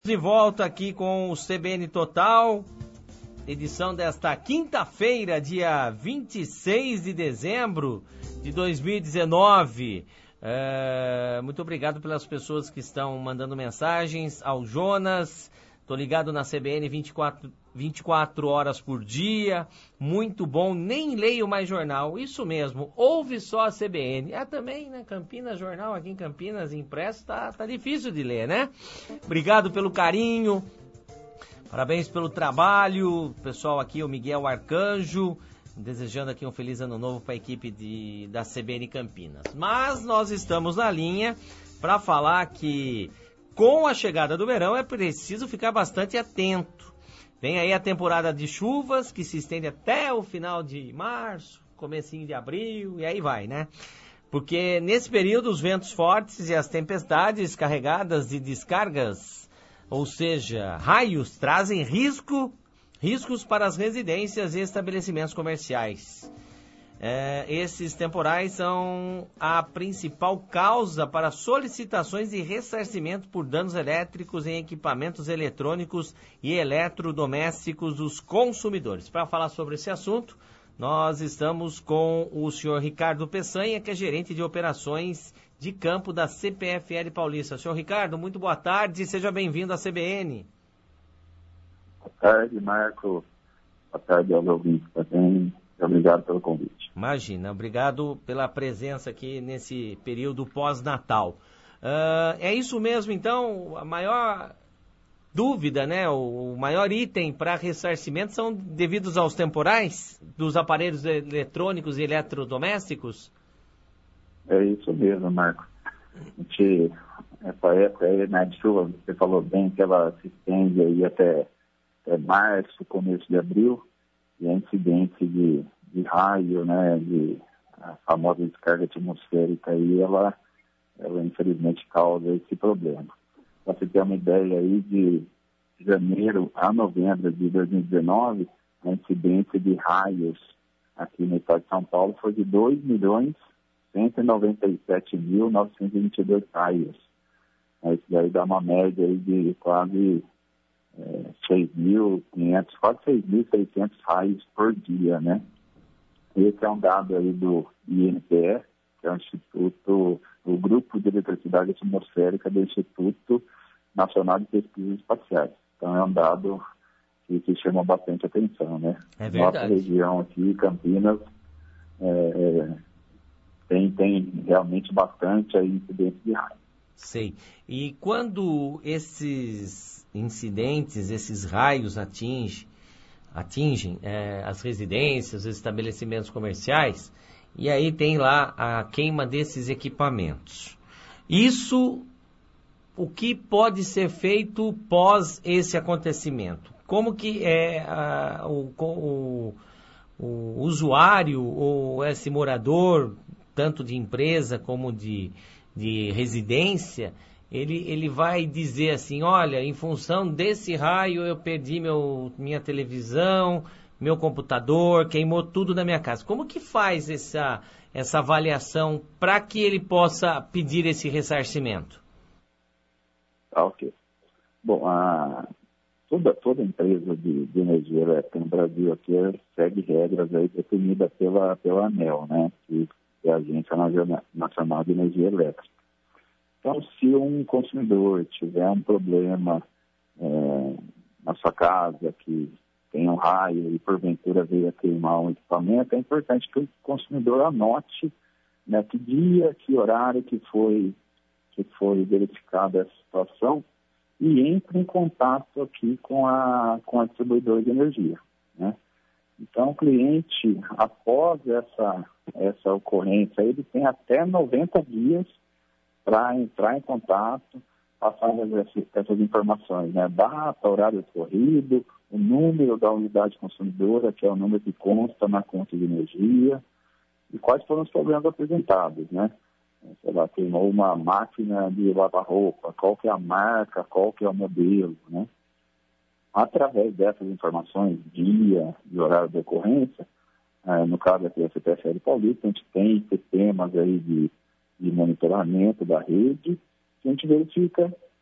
De volta aqui com o CBN Total, edição desta quinta-feira, dia 26 de dezembro de 2019. Muito obrigado pelas pessoas que estão mandando mensagens. Ao Jonas, tô ligado na CBN 24 horas por dia, muito bom, nem leio mais jornal, isso mesmo, ouve só a CBN. Também, né, Campinas, jornal aqui em Campinas, impresso, tá difícil de ler, né? Obrigado pelo carinho, parabéns pelo trabalho, pessoal aqui, o Miguel Arcanjo, desejando aqui um feliz ano novo para a equipe da CBN Campinas. Mas nós estamos na linha para falar que com a chegada do verão é preciso ficar bastante atento. Vem aí a temporada de chuvas, que se estende até o final de março, comecinho de abril, e aí vai, né? Porque nesse período os ventos fortes e as tempestades carregadas de descargas, ou seja, raios, trazem riscos para as residências e estabelecimentos comerciais. Esses temporais são a principal causa para solicitações de ressarcimento por danos elétricos em equipamentos eletrônicos e eletrodomésticos dos consumidores. Para falar sobre esse assunto, nós estamos com o senhor Ricardo Peçanha, que é gerente de operações de campo da CPFL Paulista. Senhor Ricardo, muito boa tarde, seja bem-vindo à CBN. Boa tarde, Marco. Boa tarde aos ouvintes também. Obrigado pelo convite. Imagina, obrigado pela presença aqui nesse período pós-Natal. É isso mesmo, então, a maior dúvida, né, o maior item para ressarcimento são devidos aos temporais dos aparelhos eletrônicos e eletrodomésticos? É isso mesmo, Marco. Essa época aí, né, de chuva, você falou bem que ela se estende aí até março, começo de abril. E a incidência de raio, né, a famosa descarga atmosférica aí, ela infelizmente causa esse problema. Para você ter uma ideia aí, de janeiro a novembro de 2019, a incidência de raios aqui no estado de São Paulo foi de 2.197.922 raios. Isso daí dá uma média aí de quase 6.500, quase 6.600 raios por dia, né? Esse é um dado aí do INPE, que é o Grupo de Eletricidade Atmosférica do Instituto Nacional de Pesquisas Espaciais. Então é um dado que chama bastante atenção, né? É verdade. Nossa região aqui, Campinas, tem realmente bastante aí incidência de raio. Sei. E quando esses incidentes, esses raios atingem as residências, os estabelecimentos comerciais, e aí tem lá a queima desses equipamentos. Isso, o que pode ser feito pós esse acontecimento? Como que o usuário ou esse morador, tanto de empresa como de residência, ele vai dizer assim, olha, em função desse raio eu perdi minha televisão, meu computador, queimou tudo na minha casa. Como que faz essa avaliação para que ele possa pedir esse ressarcimento? Ok. Bom, toda empresa de energia elétrica no Brasil aqui segue regras aí definidas pela ANEEL, né, que é a Agência Nacional de Energia Elétrica. Então, se um consumidor tiver um problema na sua casa, que tem um raio e porventura veio a queimar um equipamento, é importante que o consumidor anote, né, que dia, que horário que foi verificada essa situação e entre em contato aqui com a distribuidora de energia, né? Então, o cliente, após essa ocorrência, ele tem até 90 dias para entrar em contato, passar essas informações, né? Data, horário ocorrido, o número da unidade consumidora, que é o número que consta na conta de energia, e quais foram os problemas apresentados, né? Sei lá, queimou uma máquina de lavar roupa, qual que é a marca, qual que é o modelo, né? Através dessas informações, dia e horário de ocorrência, no caso aqui da CPFL Paulista, a gente tem sistemas aí de monitoramento da rede, a gente verifica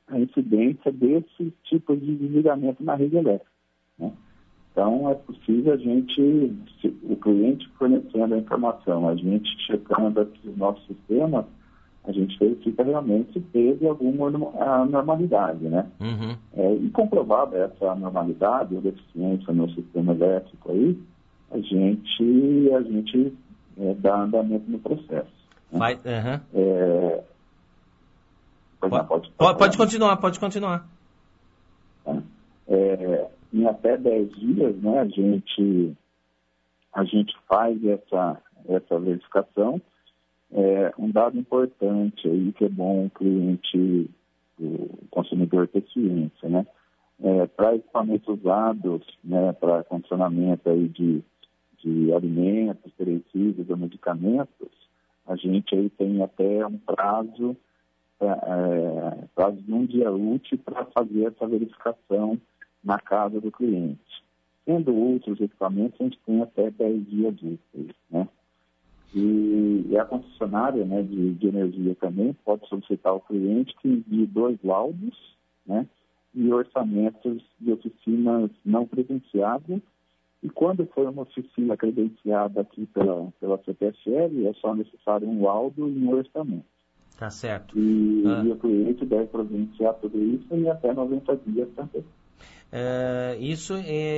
a incidência desse tipo de desligamento na rede elétrica, né? Então, é possível a gente, o cliente fornecendo a informação, a gente checando aqui o nosso sistema, a gente verifica realmente se teve alguma anormalidade, né? Uhum. E comprovada essa anormalidade ou deficiência no sistema elétrico aí, a gente dá andamento no processo. Né? Pode continuar. Tá? Em até 10 dias, né, a gente faz essa verificação. Um dado importante aí que é bom o cliente, o consumidor ter ciência, né? Para equipamentos usados, né, para condicionamento aí de alimentos, perecíveis ou medicamentos, a gente aí tem até um prazo de um dia útil para fazer essa verificação na casa do cliente. Sendo outros equipamentos, a gente tem até 10 dias úteis, né? E a concessionária, né, de energia também pode solicitar ao cliente que envie 2 laudos, né, e orçamentos de oficinas não credenciadas. E quando for uma oficina credenciada aqui pela CPFL, é só necessário um laudo e um orçamento. Tá certo. E o cliente deve providenciar tudo isso em até 90 dias também. Isso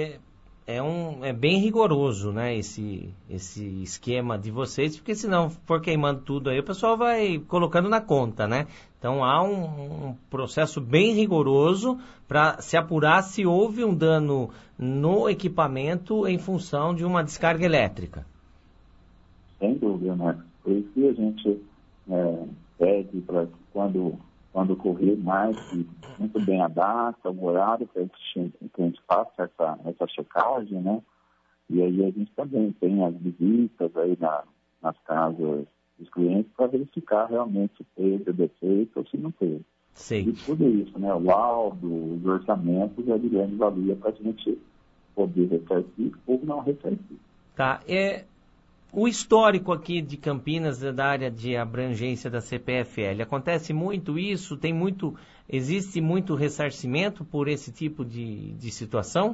é bem rigoroso, né, esse esquema de vocês, porque senão for queimando tudo aí, o pessoal vai colocando na conta, né? Então há um processo bem rigoroso para se apurar se houve um dano no equipamento em função de uma descarga elétrica. Sem dúvida, né? Por isso que a gente pede para que quando ocorrer mais, muito bem a data, o horário, para que a gente faça essa checagem, né? E aí a gente também tem as visitas aí nas casas dos clientes para verificar realmente se teve defeito ou se não teve. Sim. E tudo isso, né? O laudo, os orçamentos é de grande valia para a gente poder ressarcir ou não ressarcir. Tá. O histórico aqui de Campinas, da área de abrangência da CPFL, acontece muito isso? Existe muito ressarcimento por esse tipo de situação,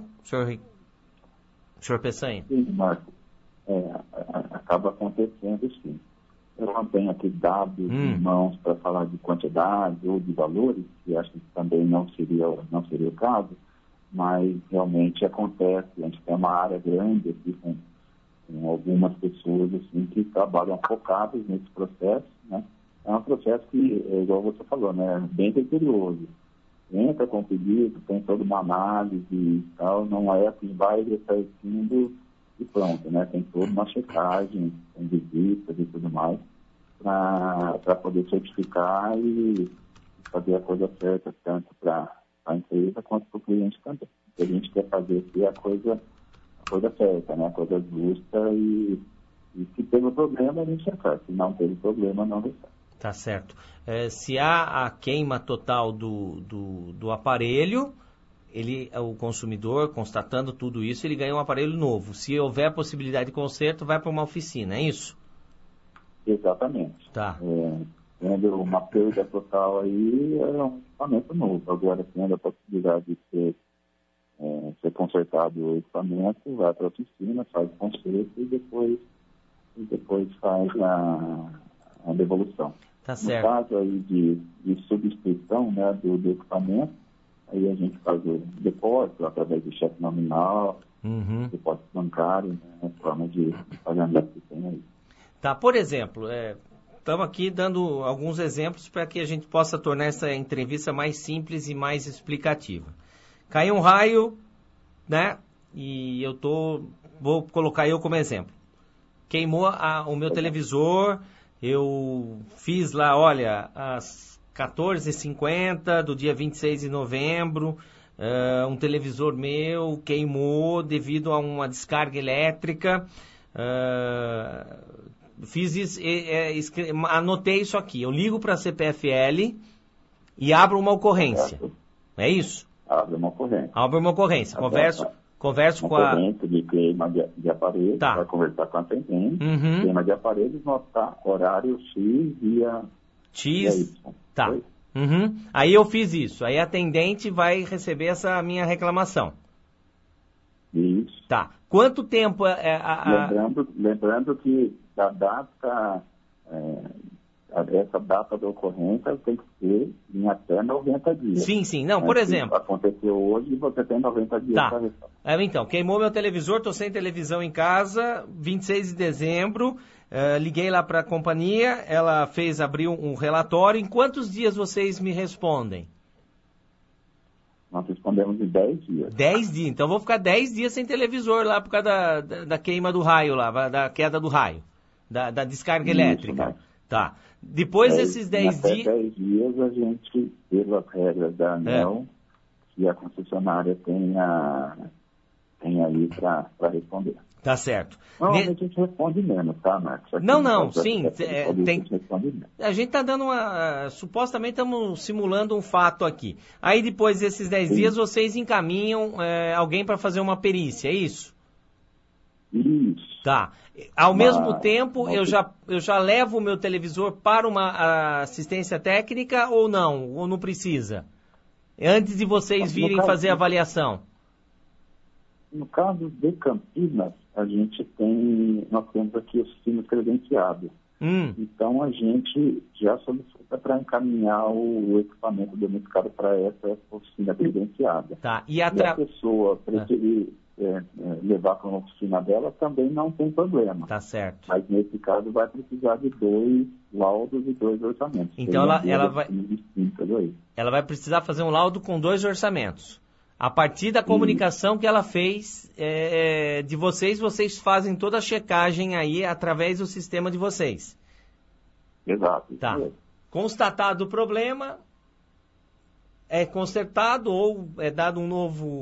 senhor Peçanha? Sim, Marco. Acaba acontecendo, sim. Eu não tenho aqui dados em mãos para falar de quantidade ou de valores, que acho que também não seria o caso, mas realmente acontece. A gente tem uma área grande aqui com algumas pessoas assim, que trabalham focadas nesse processo, né? É um processo que, igual você falou, né, bem criterioso. Entra com o pedido, tem toda uma análise e tal, não é que vai ressarcindo e pronto, né? Tem toda uma checagem, tem visitas e tudo mais, para poder certificar e fazer a coisa certa, tanto para a empresa quanto para o cliente também. O que a gente quer fazer aqui é a coisa certa, né? A coisa justa e se teve problema, a gente ressarce. Se não teve problema, não ressarce. Tá certo. Se há a queima total do aparelho, o consumidor, constatando tudo isso, ele ganha um aparelho novo. Se houver possibilidade de conserto, vai para uma oficina, é isso? Exatamente. Tá. Tendo uma perda total aí, é um equipamento novo. Agora, tendo a possibilidade de ser consertado o equipamento, vai para a oficina, faz o conserto e depois faz a devolução. Tá certo. No caso aí de substituição, né, do equipamento, aí a gente faz o depósito através do cheque nominal, depósito bancário, né, forma de pagamento que tem aí. Tá, por exemplo, estamos aqui dando alguns exemplos para que a gente possa tornar essa entrevista mais simples e mais explicativa. Caiu um raio, né? E vou colocar eu como exemplo. Queimou o meu televisor, eu fiz lá, olha, às 14h50 do dia 26 de novembro, um televisor meu queimou devido a uma descarga elétrica. Fiz isso, anotei isso aqui. Eu ligo para a CPFL e abro uma ocorrência. É isso? Abre uma ocorrência. Converso com a... Ocorrência de queima de aparelhos, vai conversar com a atendente. Queima de aparelhos, notar horário X, dia X, Y. tá. Uhum. Aí eu fiz isso. Aí a atendente vai receber essa minha reclamação. Isso. Tá. Quanto tempo Lembrando que a data, essa data da ocorrência tem que ser em até 90 dias. Sim. Não, por exemplo... Aconteceu hoje e você tem 90 dias para responder. Então, queimou meu televisor, estou sem televisão em casa, 26 de dezembro, liguei lá para a companhia, ela abriu um relatório. Em quantos dias vocês me respondem? Nós respondemos em 10 dias. 10 dias. Então, eu vou ficar 10 dias sem televisor lá por causa da queima do raio lá, da queda do raio, da descarga elétrica. Né? Tá. Depois desses 10 dias... Até 10 dias a gente, pelas regras da ANEEL, que a concessionária tem aí para responder. Tá certo. Normalmente a gente responde menos, tá, Marcos? Sim. A gente está dando supostamente estamos simulando um fato aqui. Aí depois desses 10 dias vocês encaminham alguém para fazer uma perícia, é isso? Isso. Tá. Ao mesmo tempo, eu já levo o meu televisor para uma assistência técnica ou não? Ou não precisa? Antes de vocês virem fazer a avaliação. No caso de Campinas, nós temos aqui oficinas credenciadas. Então, a gente já solicita para encaminhar o equipamento danificado para essa oficina credenciada. Tá. E a pessoa preferir levar para uma oficina dela, também não tem problema. Tá certo. Mas, nesse caso, vai precisar de 2 laudos e 2 orçamentos. Então, ela vai precisar fazer um laudo com 2 orçamentos. A partir da comunicação que ela fez de vocês fazem toda a checagem aí através do sistema de vocês. Exato. Tá. Constatado o problema, é consertado ou é dado um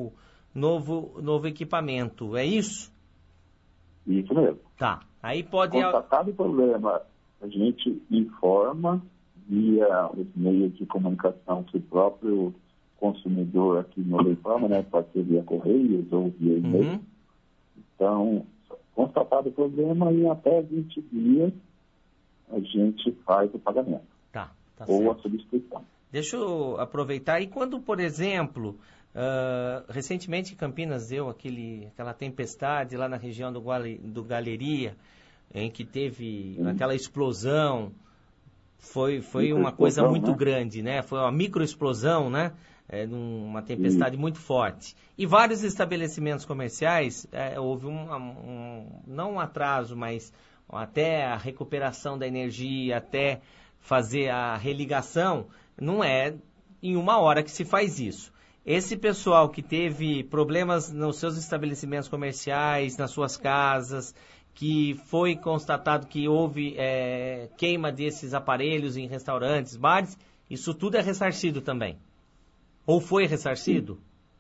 novo equipamento, é isso? Isso mesmo. Tá. Aí pode... Constatado o problema, a gente informa via os meios de comunicação que o próprio consumidor aqui no informa, né? Pode ser via Correios ou via e-mail. Então, constatado o problema, e até 20 dias a gente faz o pagamento. Tá ou certo. A substituição. Deixa eu aproveitar. E quando, por exemplo, recentemente em Campinas deu aquela tempestade lá na região do Galeria, em que teve aquela explosão, foi uma coisa muito grande, né? Foi uma microexplosão, né? Uma tempestade muito forte. E vários estabelecimentos comerciais, houve não um atraso, mas até a recuperação da energia, até fazer a religação, não é em 1 hora que se faz isso. Esse pessoal que teve problemas nos seus estabelecimentos comerciais, nas suas casas, que foi constatado que houve queima desses aparelhos em restaurantes, bares, isso tudo é ressarcido também? Ou foi ressarcido?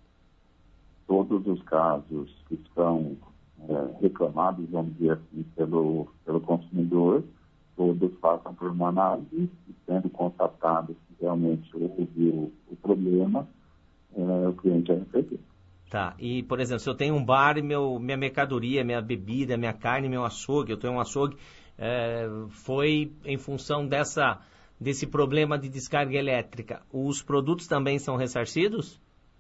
Todos os casos que são reclamados, vamos dizer assim, pelo consumidor, todos passam por uma análise, e sendo constatado que realmente houve o problema, o cliente é recebido. Tá, e por exemplo, se eu tenho um bar e minha mercadoria, minha bebida, minha carne, meu açougue, eu tenho um açougue, foi em função desse problema de descarga elétrica, os produtos também são ressarcidos?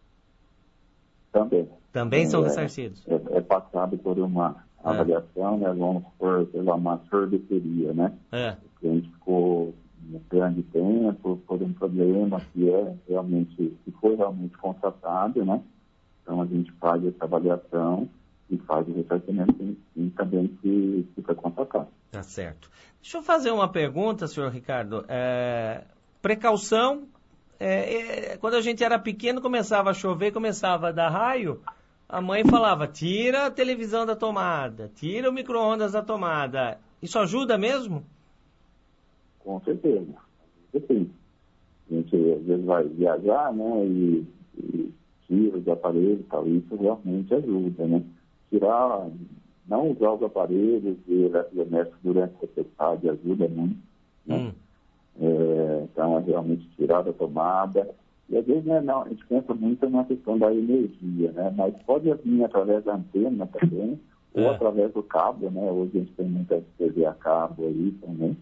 Também são ressarcidos? É passado por uma avaliação, né? Vamos por uma sorveteria, né? O cliente ficou um grande tempo por um problema que foi realmente constatado, né? Então a gente faz essa avaliação e faz o ressarcimento e também se fica constatado. Tá certo. Deixa eu fazer uma pergunta, senhor Ricardo. Precaução, quando a gente era pequeno, começava a chover, começava a dar raio, a mãe falava, tira a televisão da tomada, tira o micro-ondas da tomada. Isso ajuda mesmo? Com certeza. Sim. A gente às vezes vai viajar, né, e tira os aparelhos e tal, isso realmente ajuda, né? Não usar os aparelhos e eletrodomésticos durante a tempestade ajuda muito, né? Então, realmente tirar da tomada. E às vezes, a gente pensa muito na questão da energia, né? Mas pode vir através da antena também, ou através do cabo, né? Hoje a gente tem muita TV a cabo aí também.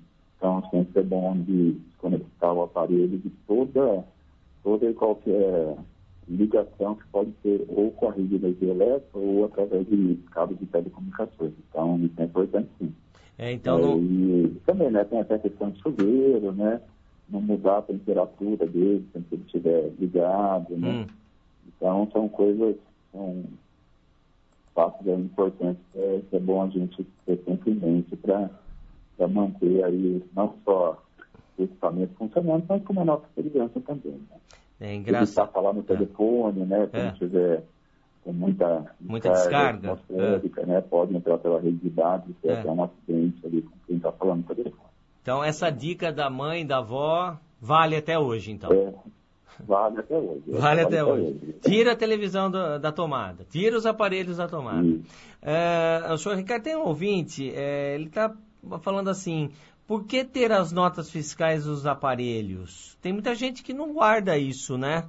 Então, sempre é bom de desconectar o aparelho de toda e qualquer ligação que pode ser ou com a rede de energia elétrica ou através de cabos de telecomunicações. Então, isso é importante sim. E também, né, tem até a questão de chuveiro, né? Não mudar a temperatura dele quando ele estiver ligado, né? Então, são coisas, são fatos importantes que é bom a gente ter sempre em mente para manter aí não só o equipamento funcionando, mas como a nossa segurança também, né? É engraçado. Falar no telefone, né? Quando tiver com muita descarga atmosférica, né? Pode entrar pela rede de dados e ter até um acidente ali com quem está falando no telefone. Então, essa dica da mãe, da avó, vale até hoje, então? Vale até hoje. Vale até hoje. Tira a televisão da tomada. Tira os aparelhos da tomada. O senhor Ricardo tem um ouvinte, ele está falando assim, por que ter as notas fiscais dos aparelhos? Tem muita gente que não guarda isso, né?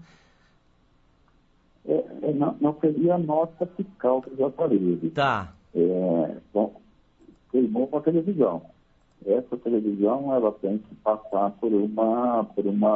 Não seria a nota fiscal dos aparelhos. Tá. Bom, queimou com a televisão. Essa televisão, ela tem que passar por uma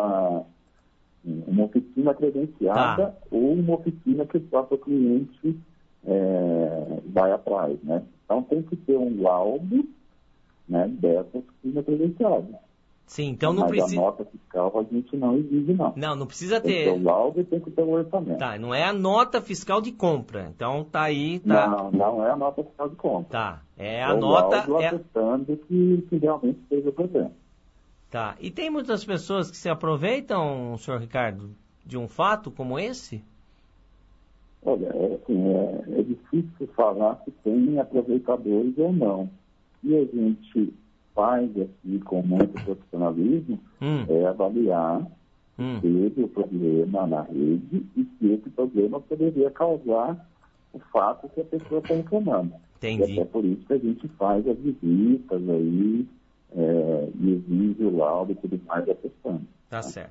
oficina credenciada ou uma oficina que o próprio cliente vai atrás, né? Então, tem que ter um laudo, né, dessa oficina credenciada. Sim, então não precisa... Mas a nota fiscal a gente não exige, não. Não precisa ter... Tem que ter o laudo e tem que ter o orçamento. Tá, não é a nota fiscal de compra. Então, tá aí... Tá... Não é a nota fiscal de compra. Tá, é a nota... O laudo atestando que realmente fez o problema. Tá, e tem muitas pessoas que se aproveitam, senhor Ricardo, de um fato como esse? Olha, é difícil falar se tem aproveitadores ou não. E a gente faz aqui com muito profissionalismo é avaliar se teve o problema na rede e se esse problema poderia causar o fato que a pessoa está reclamando. Entendi. E até por isso que a gente faz as visitas aí e exige o laudo e tudo mais atestando. Tá certo.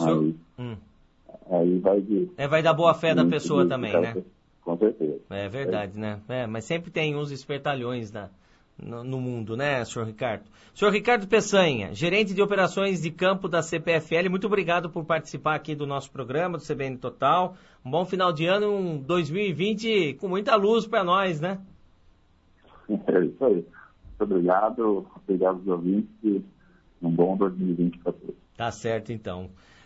Aí vai de... vai da boa fé da pessoa também, né? Com certeza. É verdade, né? Mas sempre tem uns espertalhões no mundo, né, senhor Ricardo? Senhor Ricardo Peçanha, gerente de operações de campo da CPFL, muito obrigado por participar aqui do nosso programa, do CBN Total. Um bom final de ano, um 2020 com muita luz para nós, né? É isso aí. Muito obrigado aos ouvintes e um bom 2020 para todos. Tá certo, então.